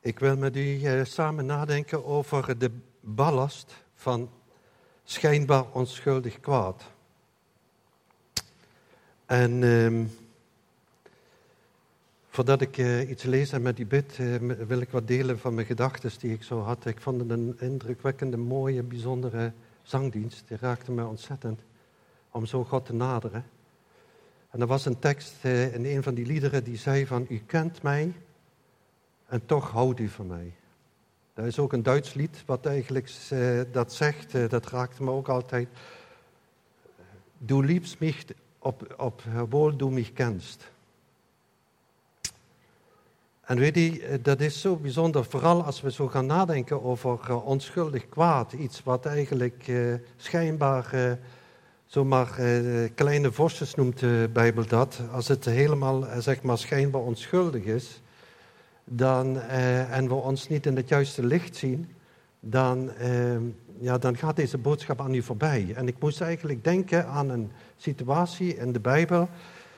Ik wil met u samen nadenken over de ballast van schijnbaar onschuldig kwaad. En voordat ik iets lees en met u bid, wil ik wat delen van mijn gedachten die ik zo had. Ik vond het een indrukwekkende, mooie, bijzondere zangdienst. Die raakte me ontzettend om zo God te naderen. En er was een tekst in een van die liederen die zei van: u kent mij en toch houdt u van mij. Dat is ook een Duits lied wat eigenlijk dat zegt, dat raakte me ook altijd. Du liebst mich, obwohl du mich kennst. En weet je, dat is zo bijzonder, vooral als we zo gaan nadenken over onschuldig kwaad. Iets wat eigenlijk schijnbaar zomaar kleine vosjes noemt de Bijbel dat. Als het helemaal zeg maar schijnbaar onschuldig is, dan, en we ons niet in het juiste licht zien, dan gaat deze boodschap aan u voorbij. En ik moest eigenlijk denken aan een situatie in de Bijbel.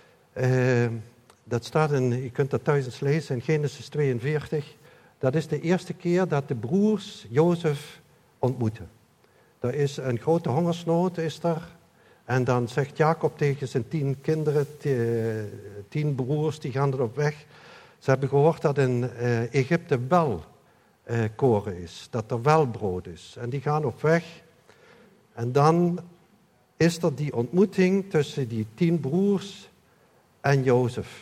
Dat staat je kunt dat thuis eens lezen in Genesis 42. Dat is de eerste keer dat de broers Jozef ontmoeten. Er is een grote hongersnood, is er. En dan zegt Jacob tegen zijn 10 kinderen, 10 broers, die gaan er op weg. Ze hebben gehoord dat in Egypte wel koren is, dat er wel brood is. En die gaan op weg. En dan is er die ontmoeting tussen die 10 broers en Jozef.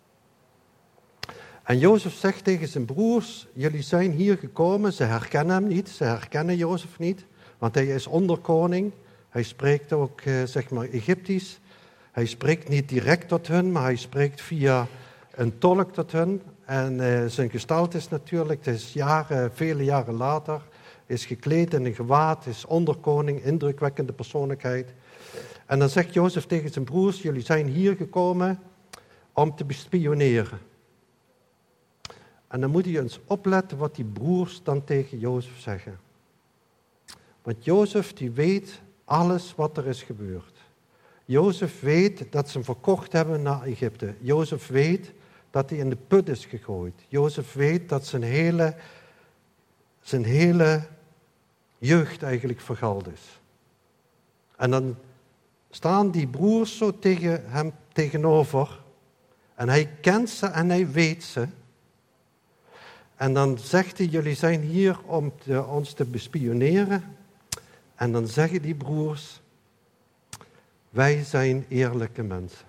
En Jozef zegt tegen zijn broers: jullie zijn hier gekomen. Ze herkennen hem niet, ze herkennen Jozef niet, want hij is onderkoning. Hij spreekt ook zeg maar Egyptisch. Hij spreekt niet direct tot hen, maar hij spreekt via een tolk tot hen. En zijn gestalte is natuurlijk, het is vele jaren later, is gekleed in een gewaad, is onderkoning, indrukwekkende persoonlijkheid. En dan zegt Jozef tegen zijn broers: jullie zijn hier gekomen om te bespioneren. En dan moet je eens opletten wat die broers dan tegen Jozef zeggen. Want Jozef die weet alles wat er is gebeurd. Jozef weet dat ze hem verkocht hebben naar Egypte. Jozef weet dat hij in de put is gegooid. Jozef weet dat zijn hele jeugd eigenlijk vergald is. En dan staan die broers zo tegen hem tegenover. En hij kent ze en hij weet ze. En dan zegt hij: jullie zijn hier om ons te bespioneren. En dan zeggen die broers: wij zijn eerlijke mensen.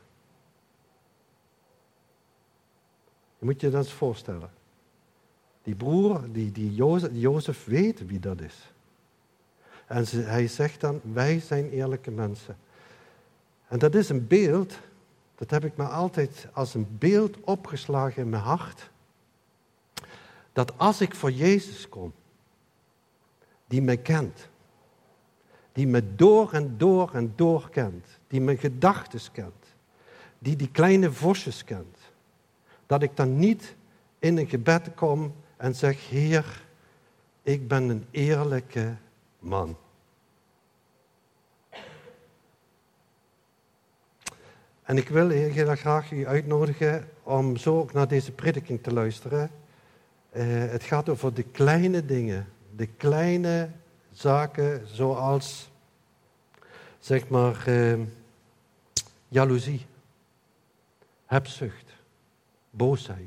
Je moet je dat eens voorstellen. Die broer, die Jozef weet wie dat is. En hij zegt dan: wij zijn eerlijke mensen. En dat is een beeld, dat heb ik me altijd als een beeld opgeslagen in mijn hart. Dat als ik voor Jezus kom, die mij kent, die me door en door en door kent, die mijn gedachten kent, die kleine vosjes kent, dat ik dan niet in een gebed kom en zeg: Heer, ik ben een eerlijke man. En ik wil heel graag u uitnodigen om zo ook naar deze prediking te luisteren. Het gaat over de kleine dingen, de kleine zaken zoals, zeg maar, jaloezie, hebzucht, boosheid.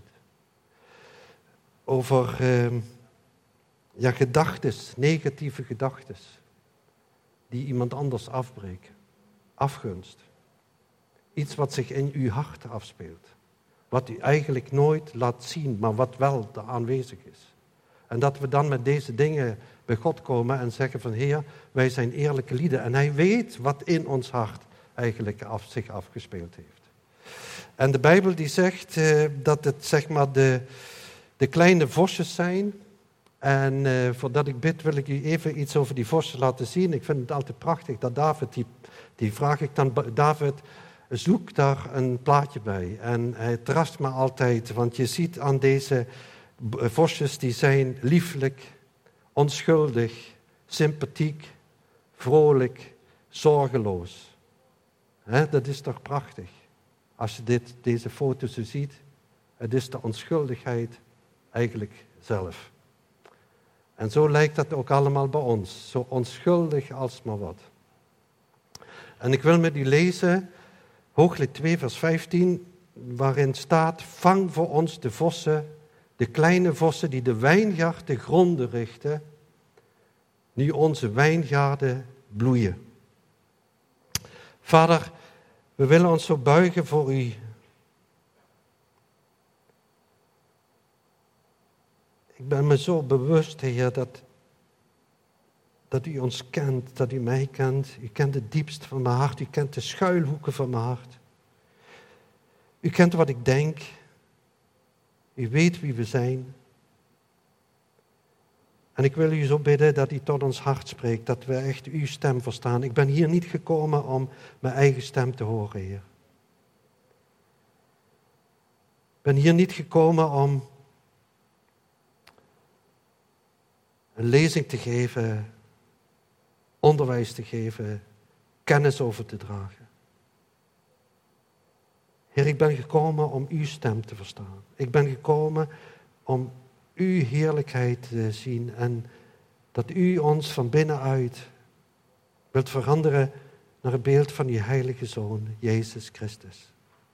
Over gedachtes, negatieve gedachtes, die iemand anders afbreken, afgunst. Iets wat zich in uw hart afspeelt. Wat u eigenlijk nooit laat zien, maar wat wel aanwezig is. En dat we dan met deze dingen bij God komen en zeggen van: Heer, wij zijn eerlijke lieden. En hij weet wat in ons hart eigenlijk zich afgespeeld heeft. En de Bijbel die zegt dat het zeg maar de kleine vosjes zijn. En voordat ik bid wil ik u even iets over die vosjes laten zien. Ik vind het altijd prachtig dat David, die vraag ik dan: David, zoek daar een plaatje bij. En het rast me altijd, want je ziet aan deze vosjes, die zijn lieflijk, onschuldig, sympathiek, vrolijk, zorgeloos. Dat is toch prachtig? Als je deze foto zo ziet, het is de onschuldigheid eigenlijk zelf. En zo lijkt dat ook allemaal bij ons. Zo onschuldig als maar wat. En ik wil met u lezen, Hooglied 2 vers 15, waarin staat: vang voor ons de vossen, de kleine vossen die de wijngaard te gronde richten, nu onze wijngaarden bloeien. Vader, we willen ons zo buigen voor u. Ik ben me zo bewust, Heer, dat u ons kent, dat u mij kent. U kent het diepst van mijn hart, u kent de schuilhoeken van mijn hart. U kent wat ik denk. U weet wie we zijn. En ik wil u zo bidden dat u tot ons hart spreekt, dat we echt uw stem verstaan. Ik ben hier niet gekomen om mijn eigen stem te horen, Heer. Ik ben hier niet gekomen om een lezing te geven, onderwijs te geven, kennis over te dragen. Heer, ik ben gekomen om uw stem te verstaan. Ik ben gekomen om uw heerlijkheid te zien en dat u ons van binnenuit wilt veranderen naar het beeld van uw heilige Zoon, Jezus Christus.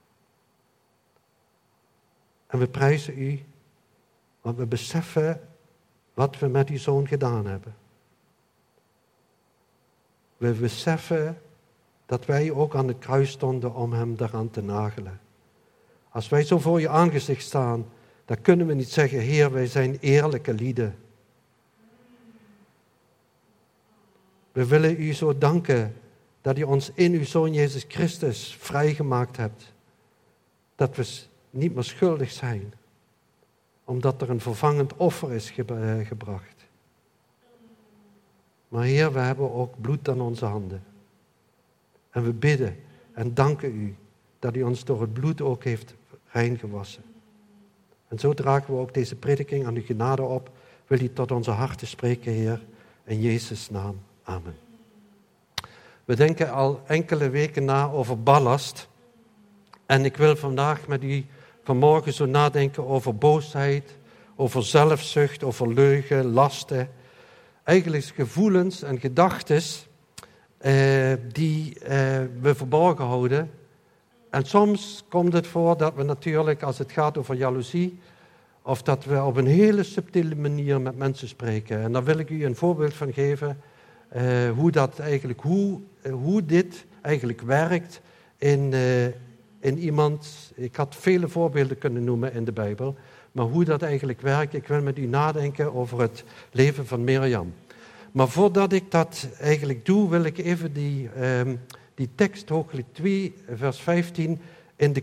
En we prijzen u, want we beseffen wat we met uw Zoon gedaan hebben. We beseffen dat wij ook aan het kruis stonden om hem daaraan te nagelen. Als wij zo voor je aangezicht staan, dan kunnen we niet zeggen: Heer, wij zijn eerlijke lieden. We willen u zo danken dat u ons in uw Zoon Jezus Christus vrijgemaakt hebt. Dat we niet meer schuldig zijn, omdat er een vervangend offer is gebracht. Maar Heer, we hebben ook bloed aan onze handen. En we bidden en danken u dat u ons door het bloed ook heeft rein gewassen. En zo dragen we ook deze prediking aan uw genade op. Wil u tot onze harten spreken, Heer, in Jezus' naam. Amen. We denken al enkele weken na over ballast. En ik wil vandaag met u vanmorgen zo nadenken over boosheid, over zelfzucht, over leugen, lasten. Eigenlijk gevoelens en gedachten die we verborgen houden. En soms komt het voor dat we natuurlijk, als het gaat over jaloezie, of dat we op een hele subtiele manier met mensen spreken. En daar wil ik u een voorbeeld van geven, hoe dit eigenlijk werkt in iemand. Ik had vele voorbeelden kunnen noemen in de Bijbel, maar hoe dat eigenlijk werkt, ik wil met u nadenken over het leven van Mirjam. Maar voordat ik dat eigenlijk doe, wil ik even die tekst, Hooglied 2, vers 15, in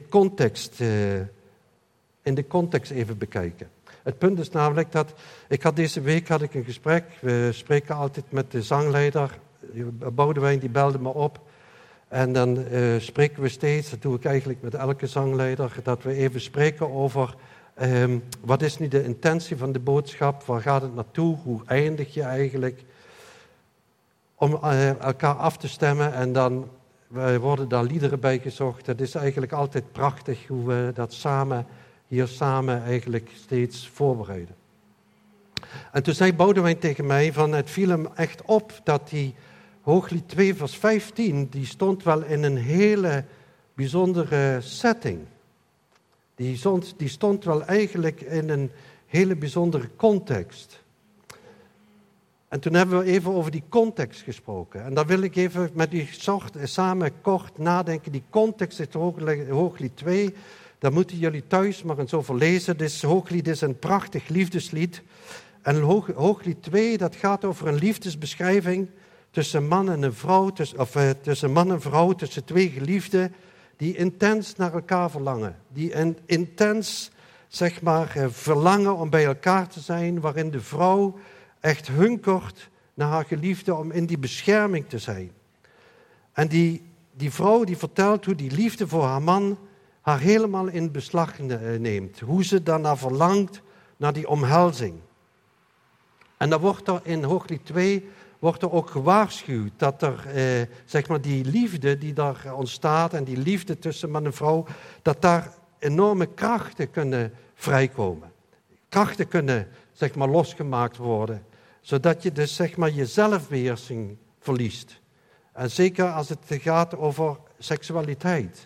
de context even bekijken. Het punt is namelijk dat, deze week had ik een gesprek, we spreken altijd met de zangleider, Boudewijn die belde me op. En dan spreken we steeds, dat doe ik eigenlijk met elke zangleider, dat we even spreken over wat is nu de intentie van de boodschap, waar gaat het naartoe, hoe eindig je eigenlijk, om elkaar af te stemmen en dan worden daar liederen bij gezocht. Het is eigenlijk altijd prachtig hoe we dat samen eigenlijk steeds voorbereiden. En toen zei Boudewijn tegen mij van het viel hem echt op dat die Hooglied 2 vers 15, die stond wel in een hele bijzondere setting. Die stond wel eigenlijk in een hele bijzondere context. En toen hebben we even over die context gesproken. En daar wil ik even met u samen kort nadenken. Die context is Hooglied 2. Daar moeten jullie thuis maar eens over lezen. Dus Hooglied is een prachtig liefdeslied. En Hooglied 2, dat gaat over een liefdesbeschrijving tussen man en vrouw, tussen twee geliefden die intens naar elkaar verlangen. Die intens, verlangen om bij elkaar te zijn, waarin de vrouw echt hunkert naar haar geliefde om in die bescherming te zijn. En die vrouw die vertelt hoe die liefde voor haar man haar helemaal in beslag neemt. Hoe ze daarna verlangt, naar die omhelzing. En dan wordt er in Hooglied 2 wordt er ook gewaarschuwd dat er, die liefde die daar ontstaat en die liefde tussen man en vrouw, dat daar enorme krachten kunnen vrijkomen. Krachten kunnen, zeg maar, losgemaakt worden. Zodat je dus, zeg maar, je zelfbeheersing verliest. En zeker als het gaat over seksualiteit.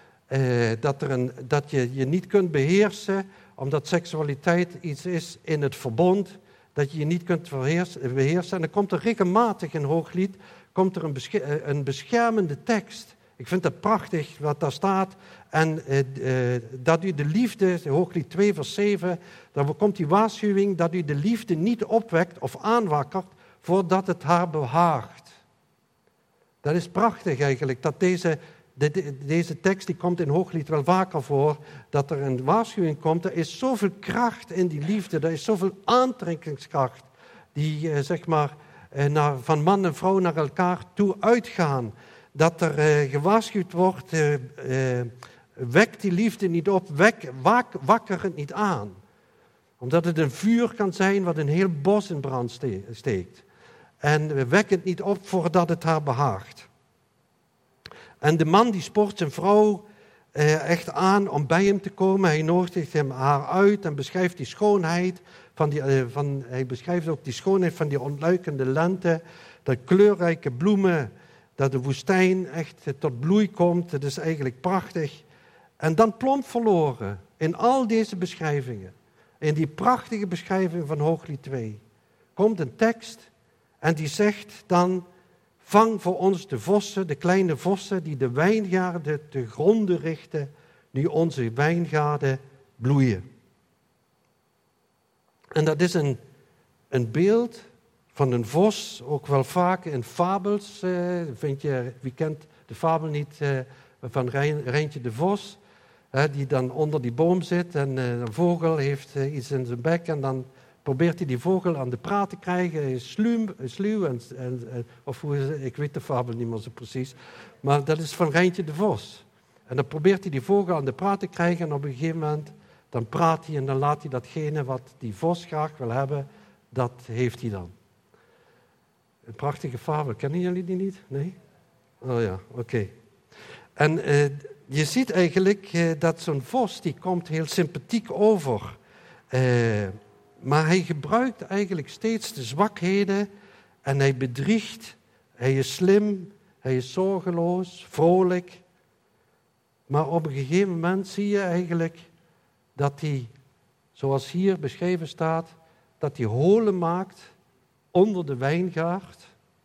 Dat je je niet kunt beheersen, omdat seksualiteit iets is in het verbond, dat je je niet kunt beheersen. En dan komt er regelmatig in Hooglied een beschermende tekst. Ik vind het prachtig wat daar staat. En dat u de liefde, Hooglied 2 vers 7, dan komt die waarschuwing dat u de liefde niet opwekt of aanwakkert voordat het haar behaagt. Dat is prachtig eigenlijk, dat deze tekst die komt in Hooglied wel vaker voor, dat er een waarschuwing komt. Er is zoveel kracht in die liefde, er is zoveel aantrekkingskracht die zeg maar van man en vrouw naar elkaar toe uitgaan. Dat er gewaarschuwd wordt, wek die liefde niet op, wakker het niet aan. Omdat het een vuur kan zijn wat een heel bos in brand steekt. En wek het niet op voordat het haar behaagt. En de man die spoort zijn vrouw echt aan om bij hem te komen. Hij nodigt haar uit en beschrijft die schoonheid. Hij beschrijft ook die schoonheid van die ontluikende lente. De kleurrijke bloemen, dat de woestijn echt tot bloei komt. Dat is eigenlijk prachtig. En dan plomp verloren in al deze beschrijvingen. In die prachtige beschrijving van Hooglied 2. Komt een tekst en die zegt dan: vang voor ons de vossen, de kleine vossen die de wijngaarden te gronde richten, nu onze wijngaarden bloeien. En dat is een beeld van een vos, ook wel vaak in fabels. Wie kent de fabel niet van Rijntje de Vos? Die dan onder die boom zit en een vogel heeft iets in zijn bek en dan probeert hij die vogel aan de praat te krijgen. Hij is sluw ik weet de fabel niet meer zo precies. Maar dat is van Rijntje de Vos. En dan probeert hij die vogel aan de praat te krijgen en op een gegeven moment dan praat hij en dan laat hij datgene wat die vos graag wil hebben, dat heeft hij dan. Een prachtige fabel. Kennen jullie die niet? Nee? Oh ja, oké. En je ziet eigenlijk dat zo'n vos, die komt heel sympathiek over. Maar hij gebruikt eigenlijk steeds de zwakheden en hij bedriegt. Hij is slim, hij is zorgeloos, vrolijk. Maar op een gegeven moment zie je eigenlijk dat hij, zoals hier beschreven staat, dat hij holen maakt onder de wijngaard.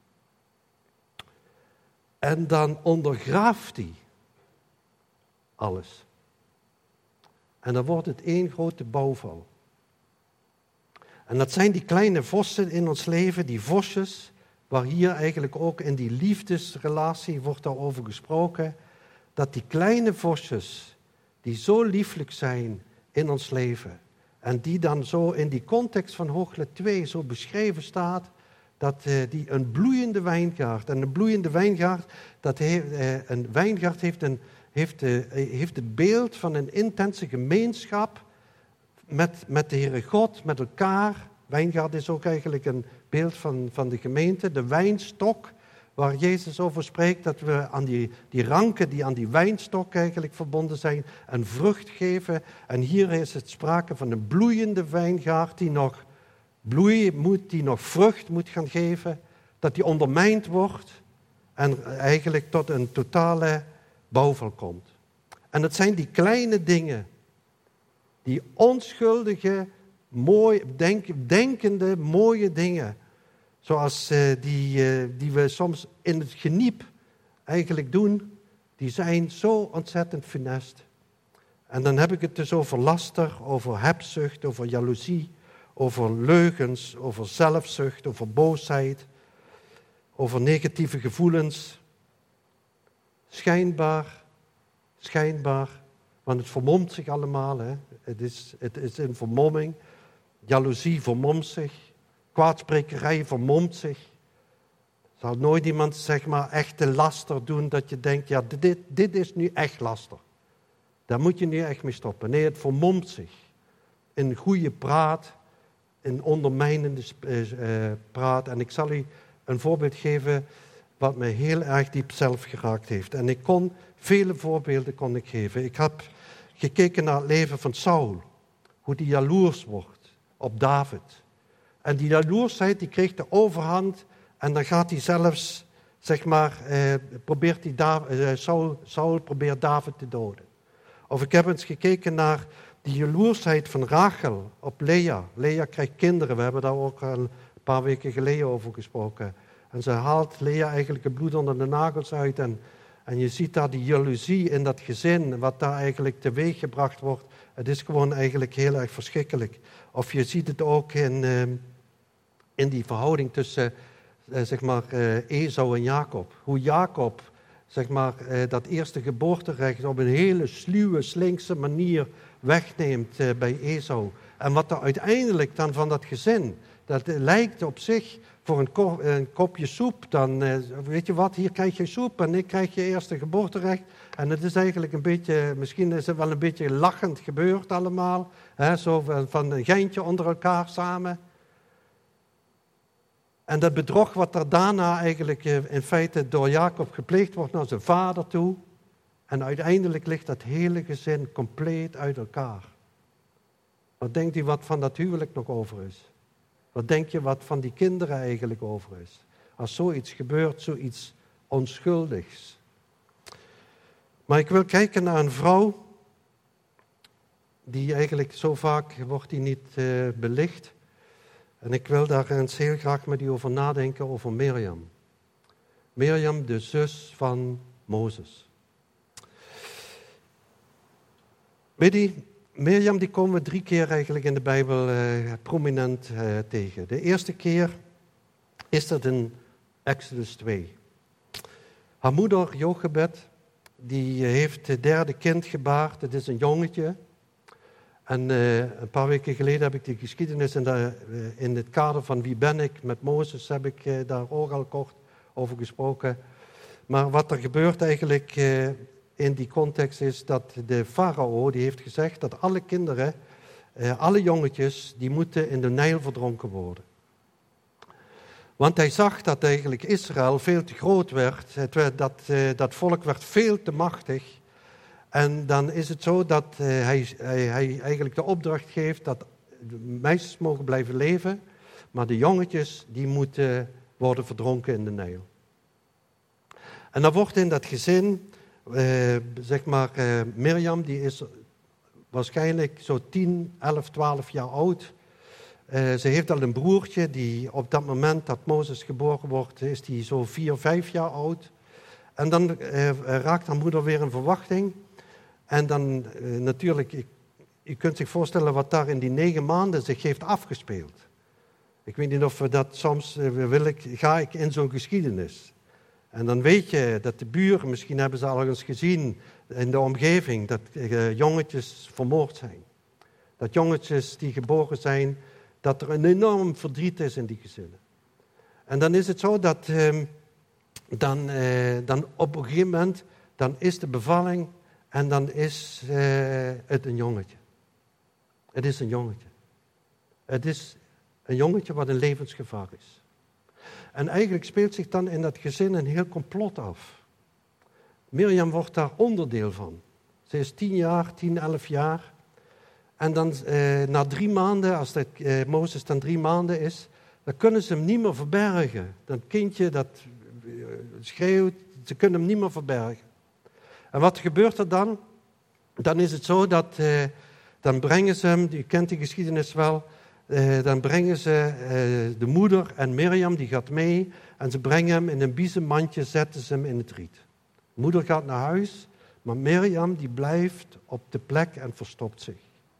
En dan ondergraaft hij alles. En dan wordt het één grote bouwval. En dat zijn die kleine vossen in ons leven, die vosjes, waar hier eigenlijk ook in die liefdesrelatie wordt daarover gesproken, dat die kleine vosjes, die zo lieflijk zijn in ons leven, en die dan zo in die context van Hooglied 2 zo beschreven staat, dat die een bloeiende wijngaard, en een bloeiende wijngaard, een wijngaard heeft het beeld van een intense gemeenschap met de Heere God, met elkaar. Wijngaard is ook eigenlijk een beeld van de gemeente. De wijnstok, waar Jezus over spreekt, dat we aan die ranken die aan die wijnstok eigenlijk verbonden zijn, een vrucht geven. En hier is het sprake van een bloeiende wijngaard die nog bloeien moet, die nog vrucht moet gaan geven, dat die ondermijnd wordt en eigenlijk tot een totale bouwval komt. En het zijn die kleine dingen, die onschuldige, denkende, mooie dingen, zoals die we soms in het geniep eigenlijk doen, die zijn zo ontzettend funest. En dan heb ik het dus over laster, over hebzucht, over jaloezie, over leugens, over zelfzucht, over boosheid, over negatieve gevoelens. Schijnbaar, want het vermomt zich allemaal. Hè. Het is een vermomming. Jaloezie vermomt zich. Kwaadsprekerij vermomt zich. Er zal nooit iemand, zeg maar, echte laster doen dat je denkt, ja, dit is nu echt laster. Daar moet je nu echt mee stoppen. Nee, het vermomt zich. In goede praat, in ondermijnende praat. En ik zal u een voorbeeld geven wat me heel erg diep zelf geraakt heeft. En vele voorbeelden kon ik geven. Ik heb gekeken naar het leven van Saul. Hoe die jaloers wordt op David. En die jaloersheid die kreeg de overhand en dan gaat hij zelfs, Saul probeert David te doden. Of ik heb eens gekeken naar die jaloersheid van Rachel op Lea. Lea krijgt kinderen, we hebben daar ook al een paar weken geleden over gesproken. En ze haalt Lea eigenlijk het bloed onder de nagels uit. En je ziet daar die jaloezie in dat gezin, wat daar eigenlijk teweeg gebracht wordt. Het is gewoon eigenlijk heel erg verschrikkelijk. Of je ziet het ook in die verhouding tussen Esau en Jacob. Hoe Jacob dat eerste geboorterecht op een hele sluwe, slinkse manier wegneemt bij Esau. En wat er uiteindelijk dan van dat gezin, dat lijkt op zich voor een kopje soep. Dan weet je wat, hier krijg je soep en ik krijg je eerste geboorterecht. En het is eigenlijk een beetje, misschien is het wel een beetje lachend gebeurd allemaal. Zo van een geintje onder elkaar samen. En dat bedrog wat er daarna eigenlijk in feite door Jacob gepleegd wordt naar zijn vader toe. En uiteindelijk ligt dat hele gezin compleet uit elkaar. Wat denkt u wat van dat huwelijk nog over is? Wat denk je wat van die kinderen eigenlijk over is? Als zoiets gebeurt, zoiets onschuldigs. Maar ik wil kijken naar een vrouw die eigenlijk zo vaak wordt die niet belicht. En ik wil daar eens heel graag met u over nadenken, over Mirjam. Mirjam, de zus van Mozes. Weet je, Mirjam die komen we 3 keer eigenlijk in de Bijbel prominent tegen. De eerste keer is dat in Exodus 2. Haar moeder Jochebed, die heeft het 3e kind gebaard. Het is een jongetje. En een paar weken geleden heb ik die geschiedenis in het kader van Wie ben ik met Mozes heb ik daar ook al kort over gesproken. Maar wat er gebeurt eigenlijk in die context is dat de farao die heeft gezegd dat alle kinderen, alle jongetjes, die moeten in de Nijl verdronken worden. Want hij zag dat eigenlijk Israël veel te groot werd, dat volk werd veel te machtig. En dan is het zo dat hij eigenlijk de opdracht geeft dat de meisjes mogen blijven leven, maar de jongetjes die moeten worden verdronken in de Nijl. En dan wordt in dat gezin, Mirjam, die is waarschijnlijk zo 10, 11, 12 jaar oud. Ze heeft al een broertje die op dat moment dat Mozes geboren wordt, is die zo 4, 5 jaar oud. En dan raakt haar moeder weer in verwachting. En dan natuurlijk, je kunt zich voorstellen wat daar in die 9 maanden zich heeft afgespeeld. Ik weet niet of we dat soms, ga ik in zo'n geschiedenis. En dan weet je dat de buren, misschien hebben ze al eens gezien in de omgeving, dat jongetjes vermoord zijn. Dat jongetjes die geboren zijn, dat er een enorm verdriet is in die gezinnen. En dan is het zo dat dan op een gegeven moment, dan is de bevalling en dan is het een jongetje. Het is een jongetje. Het is een jongetje wat een levensgevaar is. En eigenlijk speelt zich dan in dat gezin een heel complot af. Mirjam wordt daar onderdeel van. Ze is 10, 11 jaar. En dan na 3 maanden, als Mozes dan 3 maanden is, dan kunnen ze hem niet meer verbergen. Dat kindje dat schreeuwt, ze kunnen hem niet meer verbergen. En wat gebeurt er dan? Dan is het zo dat, dan brengen ze hem, u kent die geschiedenis wel, dan brengen ze de moeder en Mirjam, die gaat mee, en ze brengen hem in een biezenmandje, zetten ze hem in het riet. De moeder gaat naar huis, maar Mirjam die blijft op de plek en verstopt zich.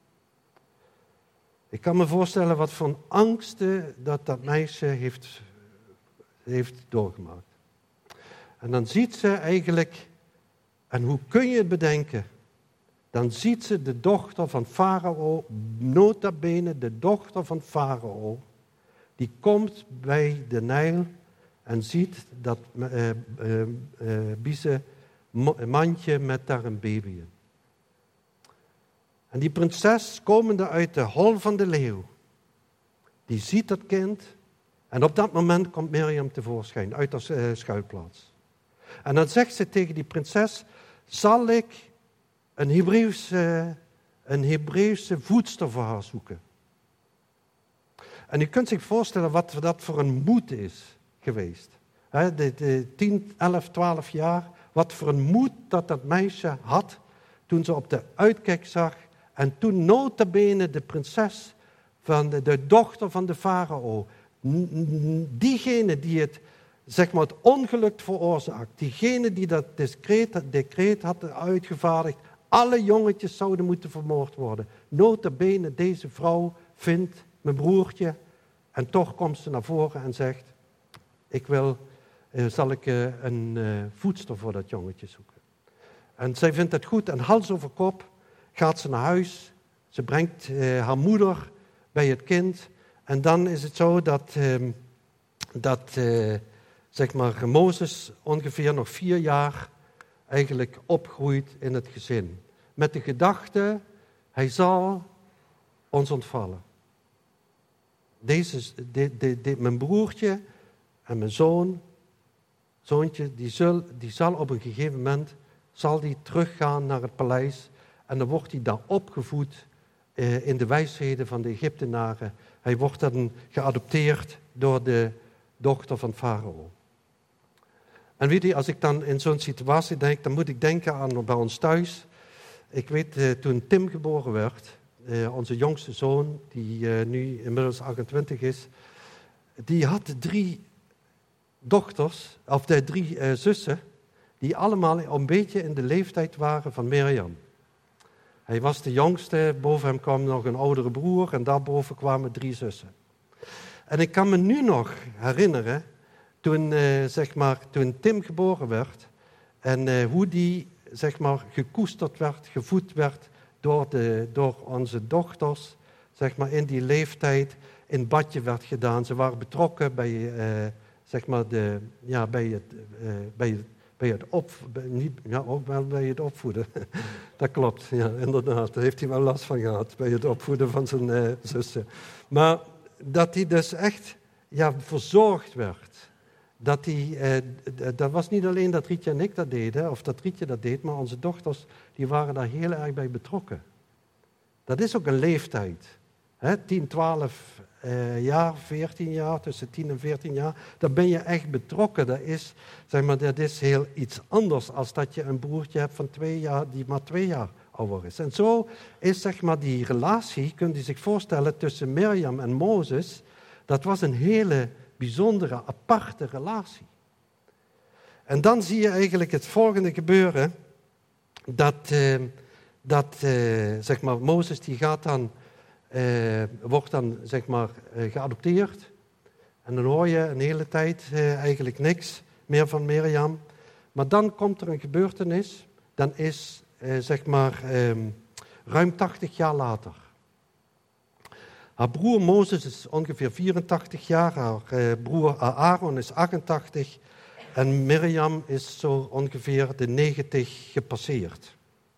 Ik kan me voorstellen wat voor angsten dat meisje heeft doorgemaakt. En dan ziet ze eigenlijk, en hoe kun je het bedenken? Dan ziet ze de dochter van Farao, nota bene de dochter van Farao, die komt bij de Nijl en ziet dat biezen mandje met daar een baby in. En die prinses, komende uit de hol van de leeuw, die ziet dat kind en op dat moment komt Mirjam tevoorschijn uit haar schuilplaats. En dan zegt ze tegen die prinses, zal ik een Hebreeuwse voedster voor haar zoeken? En u kunt zich voorstellen wat dat voor een moed is geweest. De 10, 11, 12 jaar, wat voor een moed dat meisje had toen ze op de uitkijk zag. En toen nota bene de prinses, van de dochter van de farao, diegene die het ongeluk veroorzaakt, diegene die dat decreet had uitgevaardigd, alle jongetjes zouden moeten vermoord worden. Nota bene, deze vrouw vindt mijn broertje en toch komt ze naar voren en zegt, zal ik een voedster voor dat jongetje zoeken. En zij vindt het goed en hals over kop gaat ze naar huis. Ze brengt haar moeder bij het kind. En dan is het zo dat Mozes ongeveer nog 4 jaar eigenlijk opgroeit in het gezin. Met de gedachte, hij zal ons ontvallen. Mijn broertje en mijn zoontje, die zal op een gegeven moment teruggaan naar het paleis. En dan wordt hij daar opgevoed in de wijsheden van de Egyptenaren. Hij wordt dan geadopteerd door de dochter van Farao. En weet je, als ik dan in zo'n situatie denk, dan moet ik denken aan bij ons thuis. Ik weet, toen Tim geboren werd, onze jongste zoon, die nu inmiddels 28 is, die had 3 dochters, of 3 zussen, die allemaal een beetje in de leeftijd waren van Mirjam. Hij was de jongste, boven hem kwam nog een oudere broer en daarboven kwamen 3 zussen. En ik kan me nu nog herinneren, toen Tim geboren werd en hoe die gekoesterd werd, gevoed werd door onze dochters, in die leeftijd, in badje werd gedaan. Ze waren betrokken bij het opvoeden. Dat klopt, ja, inderdaad. Daar heeft hij wel last van gehad, bij het opvoeden van zijn zussen. Maar dat hij dus echt verzorgd werd. Dat was niet alleen dat Rietje en ik dat deden, of dat Rietje dat deed, maar onze dochters die waren daar heel erg bij betrokken. Dat is ook een leeftijd. 10, 12 jaar, 14 jaar, tussen 10 en 14 jaar, dan ben je echt betrokken. Dat is heel iets anders als dat je een broertje hebt van 2 jaar, die maar 2 jaar ouder is. En zo is die relatie, kunt u zich voorstellen, tussen Mirjam en Mozes, dat was een hele bijzondere, aparte relatie. En dan zie je eigenlijk het volgende gebeuren, Mozes die gaat dan wordt dan geadopteerd. En dan hoor je een hele tijd eigenlijk niks meer van Mirjam. Maar dan komt er een gebeurtenis. Dan is ruim 80 jaar later. Haar broer Mozes is ongeveer 84 jaar. Haar broer Aaron is 88. En Mirjam is zo ongeveer de 90 gepasseerd.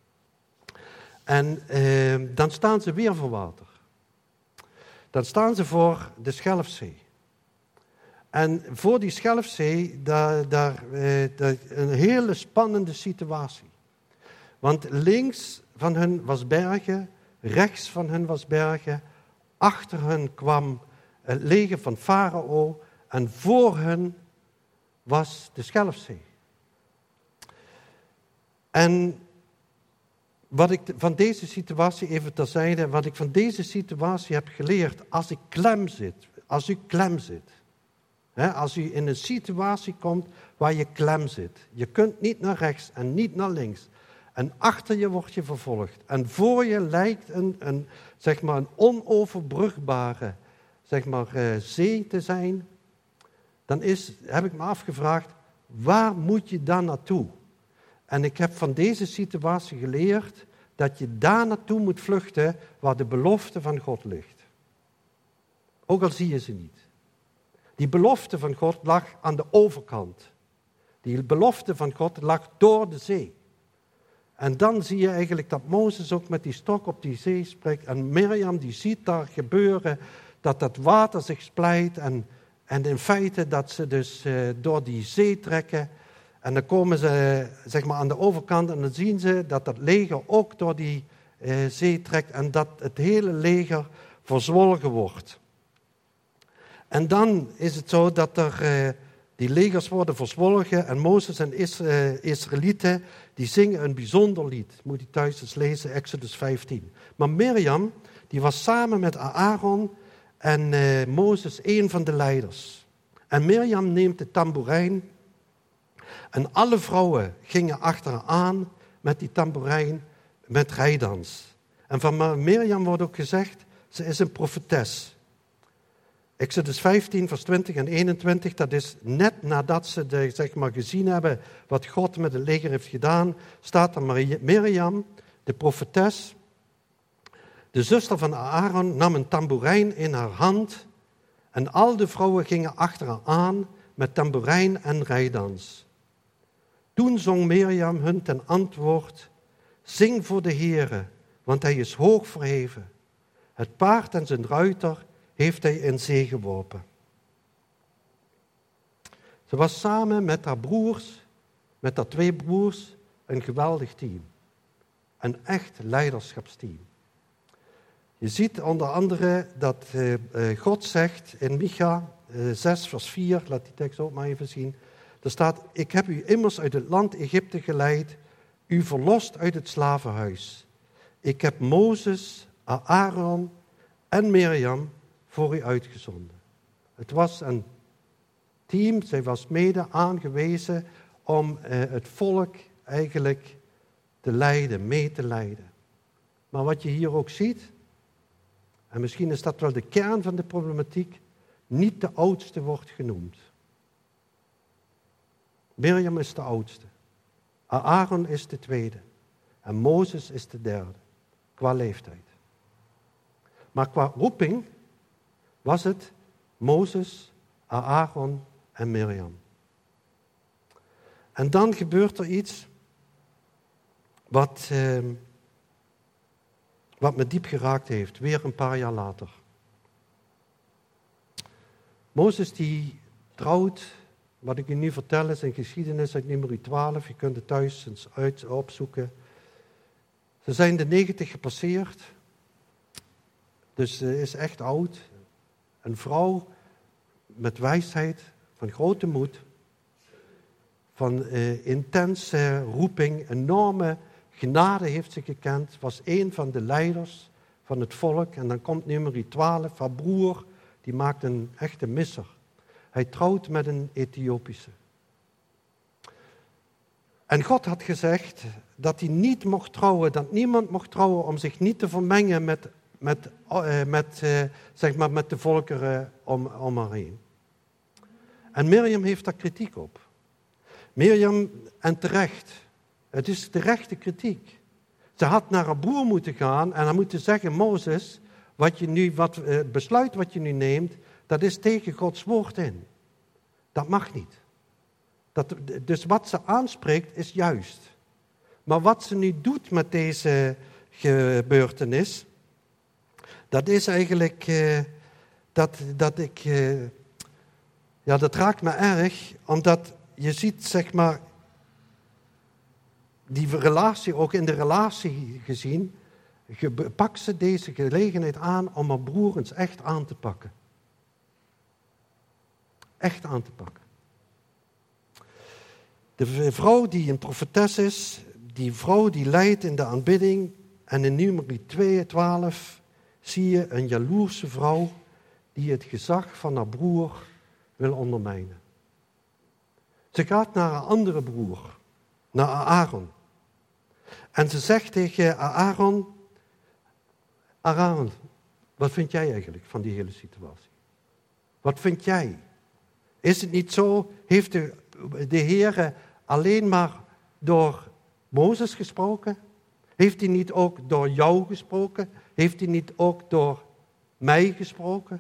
En dan staan ze weer voor water. Dan staan ze voor de Schelfzee. En voor die Schelfzee, daar een hele spannende situatie. Want links van hen was bergen, rechts van hen was bergen, achter hen kwam het leger van Farao en voor hen was de Schelfzee. En wat ik van deze situatie, even terzijde, wat ik van deze situatie heb geleerd, als u klem zit, als u in een situatie komt waar je klem zit, je kunt niet naar rechts en niet naar links, en achter je wordt je vervolgd, en voor je lijkt een onoverbrugbare zee te zijn, dan heb ik me afgevraagd, waar moet je dan naartoe? En ik heb van deze situatie geleerd dat je daar naartoe moet vluchten waar de belofte van God ligt. Ook al zie je ze niet. Die belofte van God lag aan de overkant. Die belofte van God lag door de zee. En dan zie je eigenlijk dat Mozes ook met die stok op die zee spreekt. En Mirjam die ziet daar gebeuren dat dat water zich splijt. En in feite dat ze dus door die zee trekken. En dan komen ze aan de overkant en dan zien ze dat dat leger ook door die zee trekt. En dat het hele leger verzwolgen wordt. En dan is het zo dat die legers worden verzwolgen en Mozes en Israëlieten, die zingen een bijzonder lied. Moet je thuis eens lezen, Exodus 15. Maar Mirjam, die was samen met Aaron en Mozes een van de leiders. En Mirjam neemt de tamboerijn en alle vrouwen gingen achter haar aan met die tamboerijn, met rijdans. En van Mirjam wordt ook gezegd, ze is een profetes. Exodus 15, vers 20 en 21, dat is net nadat ze gezien hebben wat God met het leger heeft gedaan, staat er Mirjam, de profetes, de zuster van Aaron, nam een tamboerijn in haar hand en al de vrouwen gingen achter haar aan met tamboerijn en rijdans. Toen zong Mirjam hun ten antwoord, zing voor de Heere, want hij is hoog verheven. Het paard en zijn ruiter heeft hij in zee geworpen. Ze was samen met haar broers, met haar 2 broers, een geweldig team. Een echt leiderschapsteam. Je ziet onder andere dat God zegt in Micha 6 vers 4, laat die tekst ook maar even zien. Er staat, ik heb u immers uit het land Egypte geleid, u verlost uit het slavenhuis. Ik heb Mozes, Aaron en Mirjam voor u uitgezonden. Het was een team, zij was mede aangewezen om het volk eigenlijk te leiden, mee te leiden. Maar wat je hier ook ziet, en misschien is dat wel de kern van de problematiek, niet de oudste wordt genoemd. Mirjam is de oudste. Aaron is de tweede. En Mozes is de derde, qua leeftijd. Maar qua roeping was het Mozes, Aaron en Mirjam. En dan gebeurt er iets wat me diep geraakt heeft, weer een paar jaar later. Mozes die trouwt, wat ik u nu vertel is een geschiedenis uit Numeri 12, je kunt het thuis eens opzoeken. Ze zijn de 90 gepasseerd, dus ze is echt oud. Een vrouw met wijsheid, van grote moed, van intense roeping, enorme genade heeft ze gekend, was een van de leiders van het volk. En dan komt Numeri 12, haar broer, die maakt een echte misser. Hij trouwt met een Ethiopische. En God had gezegd dat hij niet mocht trouwen, dat niemand mocht trouwen om zich niet te vermengen met de volkeren om haar heen. En Mirjam heeft daar kritiek op. Mirjam, en terecht, het is terechte kritiek. Ze had naar haar broer moeten gaan en haar moeten zeggen, Mozes, het besluit wat je nu neemt, dat is tegen Gods woord in. Dat mag niet. Dus wat ze aanspreekt is juist. Maar wat ze nu doet met deze gebeurtenis, dat is eigenlijk, dat raakt me erg, omdat je ziet, zeg maar, die relatie, ook in de relatie gezien, pakt ze deze gelegenheid aan om haar broer eens echt aan te pakken. Echt aan te pakken. De vrouw die een profetes is, die vrouw die leidt in de aanbidding, en in Numeri 12 zie je een jaloerse vrouw die het gezag van haar broer wil ondermijnen. Ze gaat naar haar andere broer, naar Aaron. En ze zegt tegen Aaron, wat vind jij eigenlijk van die hele situatie? Wat vind jij? Is het niet zo, heeft de Heere alleen maar door Mozes gesproken? Heeft hij niet ook door jou gesproken? Heeft hij niet ook door mij gesproken?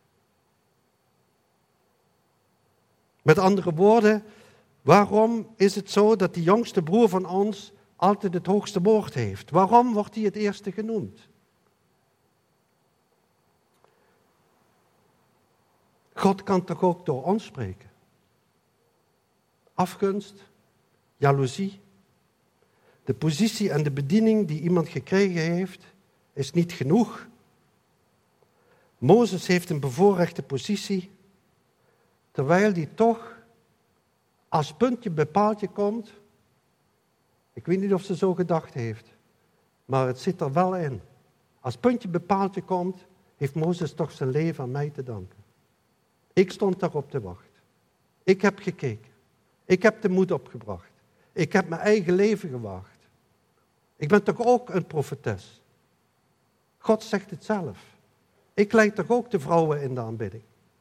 Met andere woorden, waarom is het zo dat die jongste broer van ons altijd het hoogste woord heeft? Waarom wordt hij het eerste genoemd? God kan toch ook door ons spreken? Afgunst, jaloezie. De positie en de bediening die iemand gekregen heeft, is niet genoeg. Mozes heeft een bevoorrechte positie, terwijl hij toch als puntje bij paaltje komt. Ik weet niet of ze zo gedacht heeft, maar het zit er wel in. Als puntje bij paaltje komt, heeft Mozes toch zijn leven aan mij te danken. Ik stond daarop te wachten. Ik heb gekeken. Ik heb de moed opgebracht. Ik heb mijn eigen leven gewaagd. Ik ben toch ook een profetes. God zegt het zelf. Ik leid toch ook de vrouwen in de aanbidding.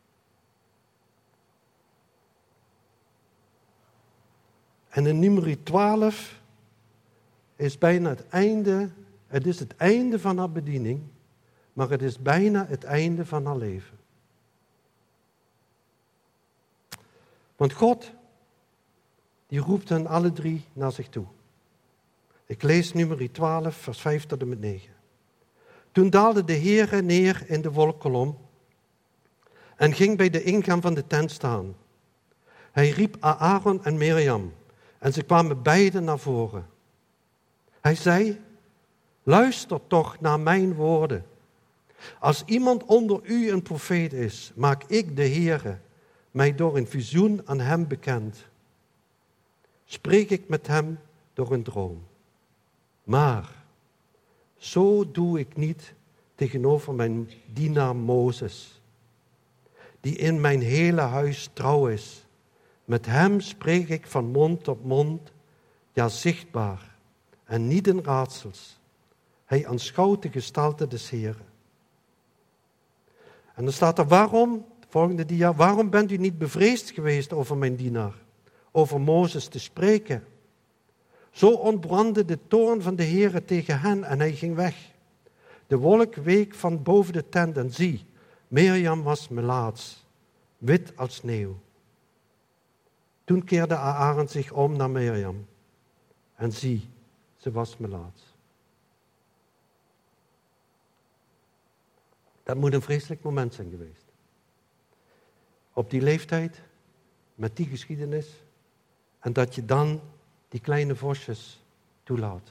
En in nummer 12 is bijna het einde. Het is het einde van haar bediening, maar het is bijna het einde van haar leven. Want God, die roept hen alle drie naar zich toe. Ik lees nummer 12, vers 5 tot en met 9. Toen daalde de Heere neer in de wolkkolom en ging bij de ingang van de tent staan. Hij riep Aaron en Mirjam en ze kwamen beiden naar voren. Hij zei, luister toch naar mijn woorden. Als iemand onder u een profeet is, maak ik, de Heere, mij door een visioen aan hem bekend. Spreek ik met hem door een droom. Maar zo doe ik niet tegenover mijn dienaar Mozes, die in mijn hele huis trouw is. Met hem spreek ik van mond tot mond, ja zichtbaar en niet in raadsels. Hij aanschouwt de gestalte des Heeren. En dan staat er, waarom, volgende dia, waarom bent u niet bevreesd geweest over mijn dienaar, over Mozes te spreken? Zo ontbrandde de toorn van de Heere tegen hen en hij ging weg. De wolk week van boven de tent en zie, Mirjam was melaats, wit als sneeuw. Toen keerde Aaron zich om naar Mirjam en zie, ze was melaats. Dat moet een vreselijk moment zijn geweest. Op die leeftijd, met die geschiedenis, en dat je dan die kleine vosjes toelaat.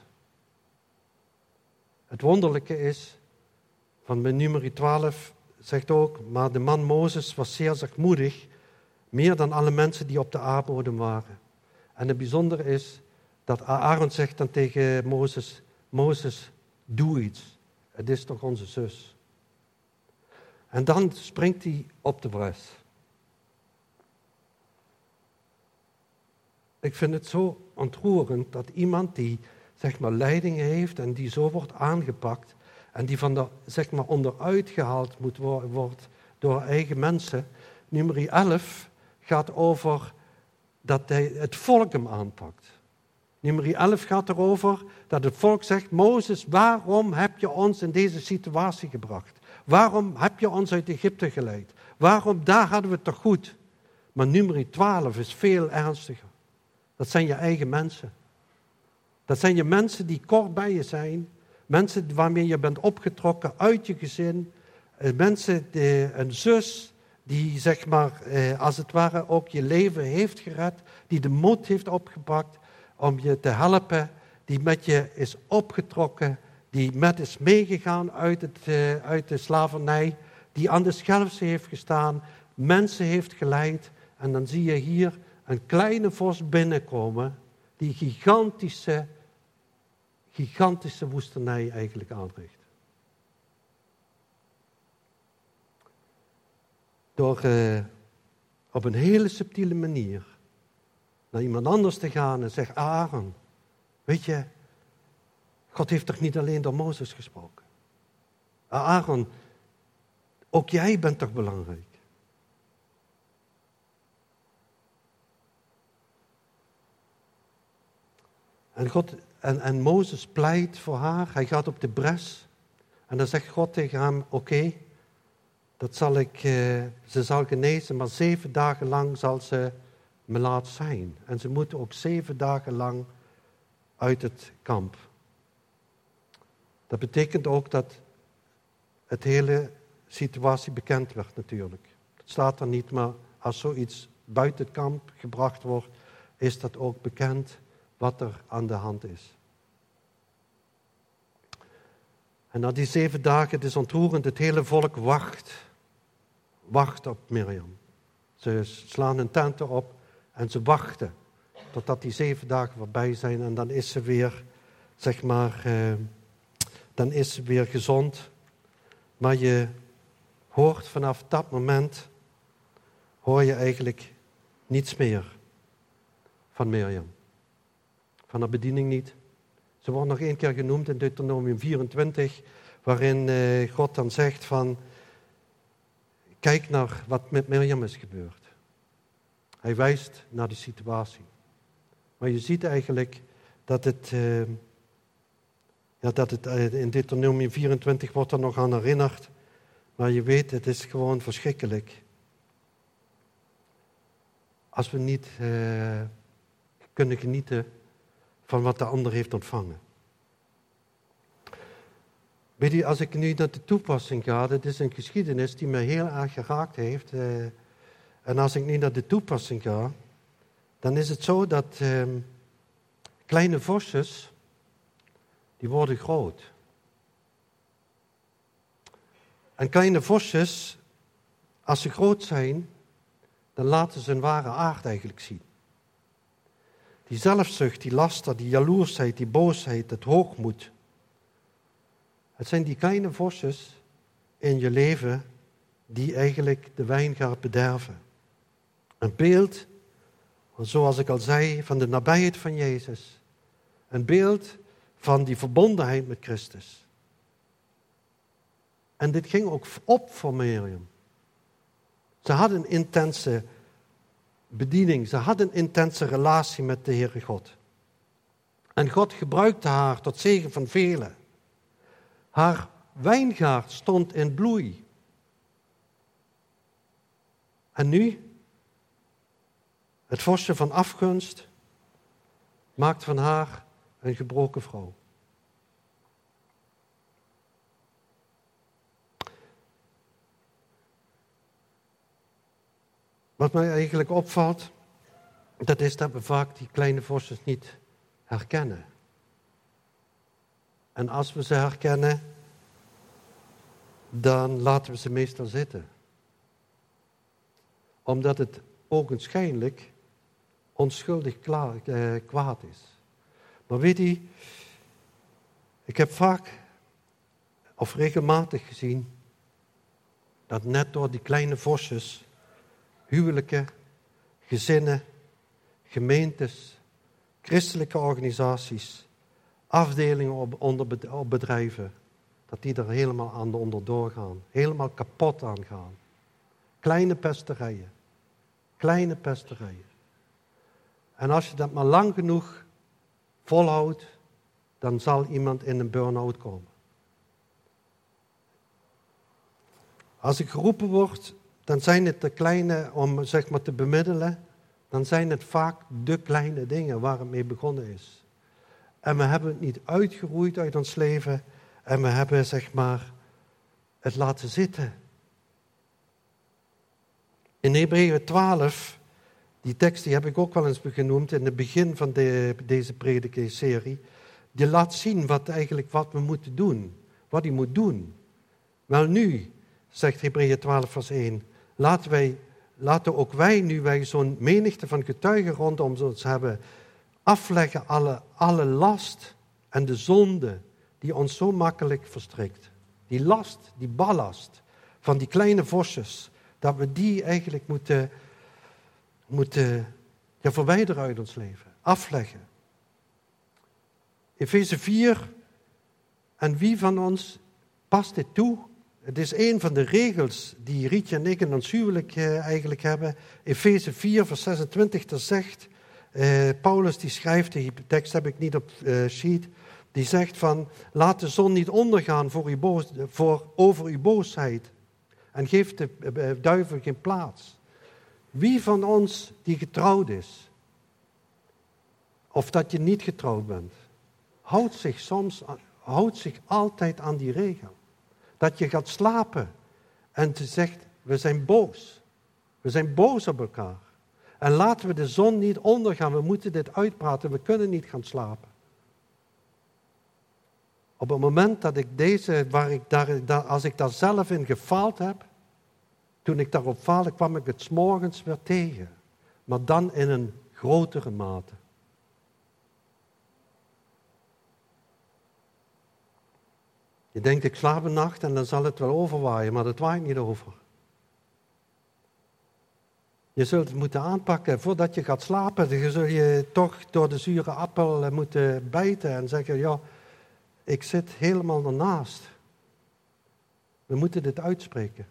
Het wonderlijke is, van mijn nummer 12 zegt ook, maar de man Mozes was zeer zachtmoedig, meer dan alle mensen die op de aardbodem waren. En het bijzondere is, dat Aaron zegt dan tegen Mozes, Mozes, doe iets. Het is toch onze zus. En dan springt hij op de bres. Ik vind het zo ontroerend dat iemand die zeg maar leiding heeft en die zo wordt aangepakt en die van de zeg maar onderuit gehaald wordt door eigen mensen. Nummer 11 gaat over dat het volk hem aanpakt. Nummer 11 gaat erover dat het volk zegt, Mozes, waarom heb je ons in deze situatie gebracht? Waarom heb je ons uit Egypte geleid? Waarom, daar hadden we het toch goed? Maar nummer 12 is veel ernstiger. Dat zijn je eigen mensen. Dat zijn je mensen die kort bij je zijn. Mensen waarmee je bent opgetrokken uit je gezin. Mensen, een zus die zeg maar als het ware ook je leven heeft gered. Die de moed heeft opgebracht om je te helpen. Die met je is opgetrokken. Die met is meegegaan uit de slavernij. Die aan de Schelfzee heeft gestaan. Mensen heeft geleid. En dan zie je hier een kleine vos binnenkomen. Die gigantische woestenij eigenlijk aanricht. Door op een hele subtiele manier naar iemand anders te gaan en zeggen, Aaron, weet je, God heeft toch niet alleen door Mozes gesproken? Aaron, ook jij bent toch belangrijk? En Mozes pleit voor haar, hij gaat op de bres. En dan zegt God tegen hem, oké, ze zal genezen, maar 7 dagen lang zal ze melaats zijn. En ze moeten ook 7 dagen lang uit het kamp. Dat betekent ook dat het hele situatie bekend werd natuurlijk. Het staat er niet, maar als zoiets buiten het kamp gebracht wordt, is dat ook bekend wat er aan de hand is. En na die 7 dagen, het is ontroerend, het hele volk wacht op Mirjam. Ze slaan hun tenten op en ze wachten totdat die 7 dagen voorbij zijn. En dan is ze weer, dan is ze weer gezond. Maar je hoort vanaf dat moment, hoor je eigenlijk niets meer van Mirjam. Van haar bediening niet. Ze wordt nog 1 keer genoemd in Deuteronomium 24, waarin God dan zegt van, kijk naar wat met Mirjam is gebeurd. Hij wijst naar die situatie. Maar je ziet eigenlijk dat het in Deuteronomium 24 wordt er nog aan herinnerd. Maar je weet, het is gewoon verschrikkelijk. Als we niet kunnen genieten van wat de ander heeft ontvangen. Weet je, als ik nu naar de toepassing ga, dit is een geschiedenis die me heel erg geraakt heeft. En als ik nu naar de toepassing ga, dan is het zo dat kleine vosjes, die worden groot. En kleine vosjes, als ze groot zijn, dan laten ze hun ware aard eigenlijk zien. Die zelfzucht, die laster, die jaloersheid, die boosheid, het hoogmoed. Het zijn die kleine vosjes in je leven die eigenlijk de wijngaard bederven. Een beeld, zoals ik al zei, van de nabijheid van Jezus. Een beeld van die verbondenheid met Christus. En dit ging ook op voor Mirjam. Ze had een intense bediening. Ze had een intense relatie met de Heere God. En God gebruikte haar tot zegen van velen. Haar wijngaard stond in bloei. En nu? Het vosje van afgunst maakt van haar een gebroken vrouw. Wat mij eigenlijk opvalt, dat is dat we vaak die kleine vosjes niet herkennen. En als we ze herkennen, dan laten we ze meestal zitten. Omdat het ogenschijnlijk onschuldig kwaad is. Maar weet u, ik heb vaak of regelmatig gezien dat net door die kleine vosjes huwelijken, gezinnen, gemeentes, christelijke organisaties, afdelingen op bedrijven, dat die er helemaal aan onderdoor gaan, helemaal kapot aan gaan. Kleine pesterijen. En als je dat maar lang genoeg volhoudt, dan zal iemand in een burn-out komen. Als ik geroepen word, dan zijn het de kleine, om zeg maar te bemiddelen, dan zijn het vaak de kleine dingen waar het mee begonnen is. En we hebben het niet uitgeroeid uit ons leven en we hebben zeg maar het laten zitten. In Hebreeën 12, die tekst die heb ik ook wel eens genoemd in het begin van deze predikerserie, die laat zien wat we moeten doen, wat hij moet doen. Wel nu, zegt Hebreeën 12 vers 1, laten ook wij, nu wij zo'n menigte van getuigen rondom ons hebben, afleggen alle last en de zonde die ons zo makkelijk verstrikt. Die last, die ballast van die kleine vosjes, dat we die eigenlijk moeten verwijderen uit ons leven. Afleggen. Efeze 4, en wie van ons past dit toe? Het is een van de regels die Rietje en ik in ons huwelijk eigenlijk hebben. Efeze 4, vers 26, daar zegt Paulus, die schrijft, die tekst heb ik niet op sheet, die zegt van, laat de zon niet ondergaan over uw boosheid en geef de duivel geen plaats. Wie van ons die getrouwd is, of dat je niet getrouwd bent, houdt zich altijd aan die regel. Dat je gaat slapen en je zegt, we zijn boos. We zijn boos op elkaar. En laten we de zon niet ondergaan. We moeten dit uitpraten. We kunnen niet gaan slapen. Op het moment dat ik als ik daar zelf in gefaald heb, toen ik daarop faalde, kwam ik het 's morgens weer tegen. Maar dan in een grotere mate. Je denkt, ik slaap een nacht en dan zal het wel overwaaien, maar dat waait niet over. Je zult het moeten aanpakken voordat je gaat slapen. Dan zul je toch door de zure appel moeten bijten en zeggen, ja, ik zit helemaal ernaast. We moeten dit uitspreken.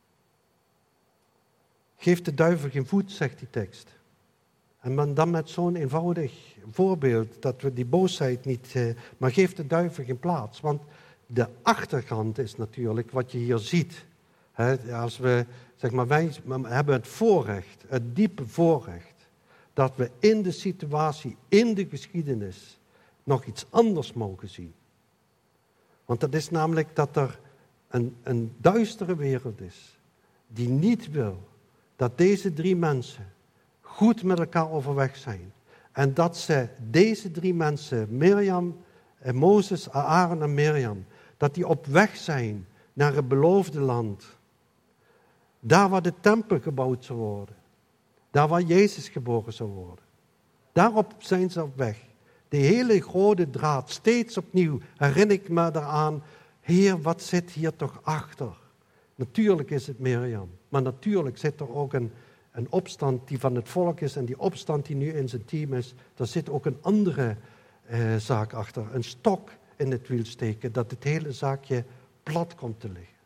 Geef de duivel geen voet, zegt die tekst. En dan met zo'n eenvoudig voorbeeld, dat we die boosheid niet... maar geef de duivel geen plaats. Want de achterkant is natuurlijk wat je hier ziet. Als we, zeg maar, wij hebben het voorrecht, het diepe voorrecht, dat we in de situatie, in de geschiedenis, nog iets anders mogen zien. Want dat is namelijk dat er een duistere wereld is, die niet wil dat deze 3 mensen goed met elkaar overweg zijn. En dat ze deze 3 mensen, Mirjam, Mozes, Aaron en Mirjam, dat die op weg zijn naar het beloofde land. Daar waar de tempel gebouwd zou worden. Daar waar Jezus geboren zou worden. Daarop zijn ze op weg. Die hele grote draad, steeds opnieuw herinner ik me eraan. Heer, wat zit hier toch achter? Natuurlijk is het Mirjam. Maar natuurlijk zit er ook een opstand die van het volk is. En die opstand die nu in zijn team is. Daar zit ook een andere zaak achter. Een stok in het wiel steken. Dat het hele zaakje plat komt te liggen.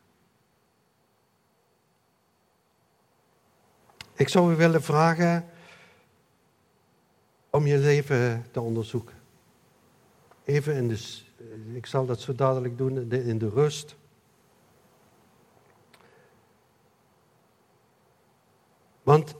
Ik zou u willen vragen om je leven te onderzoeken. Even ik zal dat zo dadelijk doen, in de rust. Want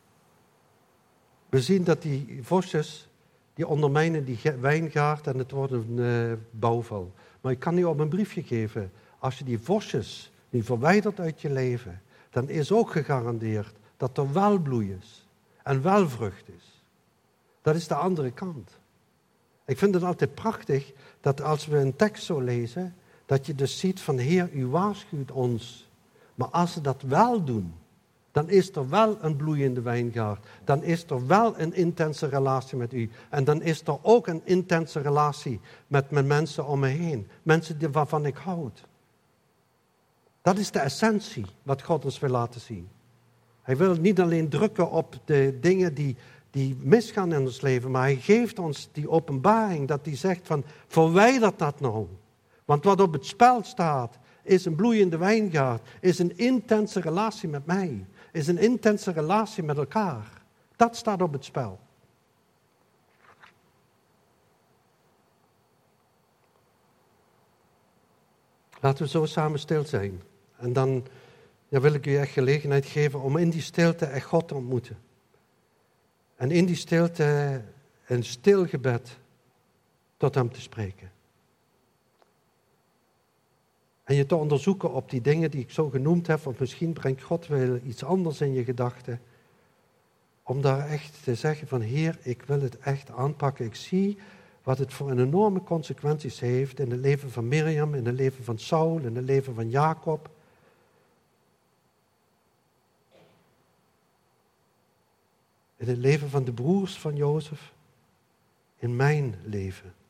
we zien dat die vosjes, die ondermijnen die wijngaard en het wordt een bouwval. Maar ik kan u op een briefje geven, als je die vosjes nu verwijdert uit je leven, dan is ook gegarandeerd dat er wel bloei is en wel vrucht is. Dat is de andere kant. Ik vind het altijd prachtig dat als we een tekst zo lezen, dat je dus ziet van Heer, u waarschuwt ons. Maar als ze dat wel doen, dan is er wel een bloeiende wijngaard. Dan is er wel een intense relatie met u. En dan is er ook een intense relatie met mijn mensen om me heen. Mensen waarvan ik houd. Dat is de essentie wat God ons wil laten zien. Hij wil niet alleen drukken op de dingen die misgaan in ons leven, maar hij geeft ons die openbaring dat hij zegt van verwijder dat nou. Want wat op het spel staat is een bloeiende wijngaard, is een intense relatie met mij, is een intense relatie met elkaar. Dat staat op het spel. Laten we zo samen stil zijn. En dan wil ik u echt gelegenheid geven om in die stilte echt God te ontmoeten. En in die stilte een stil gebed tot hem te spreken. En je te onderzoeken op die dingen die ik zo genoemd heb, want misschien brengt God wel iets anders in je gedachten. Om daar echt te zeggen van Heer, ik wil het echt aanpakken. Ik zie wat het voor een enorme consequenties heeft in het leven van Mirjam, in het leven van Saul, in het leven van Jacob. In het leven van de broers van Jozef. In mijn leven.